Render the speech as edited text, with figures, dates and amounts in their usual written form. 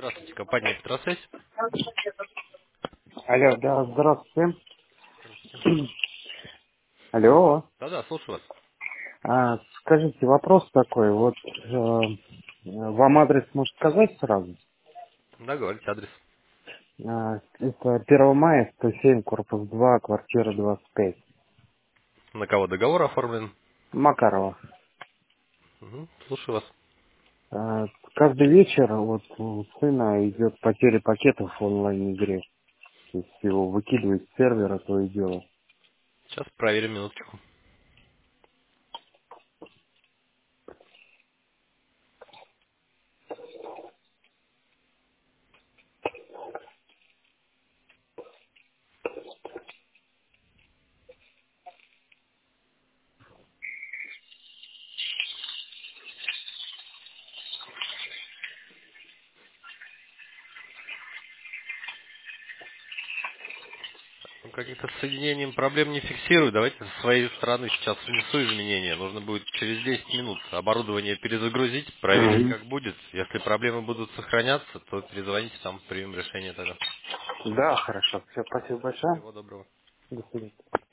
Здравствуйте, компания Петросвязь. Алло, да, здравствуйте. Здравствуйте. Алло. Да-да, слушаю вас. Скажите, вопрос такой. Вот вам адрес может сказать сразу? Да, говорите адрес. Это 1 мая, 107, корпус 2, квартира 25. На кого договор оформлен? Макарова. Угу, слушаю вас. Каждый вечер вот у сына идет потеря пакетов в онлайн-игре. То есть его выкидывают с сервера, то и дело. Сейчас проверим минуточку. Ну, каких-то с соединением проблем не фиксирую. Давайте со своей стороны сейчас внесу изменения. Нужно будет через 10 минут оборудование перезагрузить, проверить, Мгм. как будет. Если проблемы будут сохраняться, то перезвоните, там примем решение тогда. Да, хорошо. Все, спасибо большое. Всего доброго. До свидания.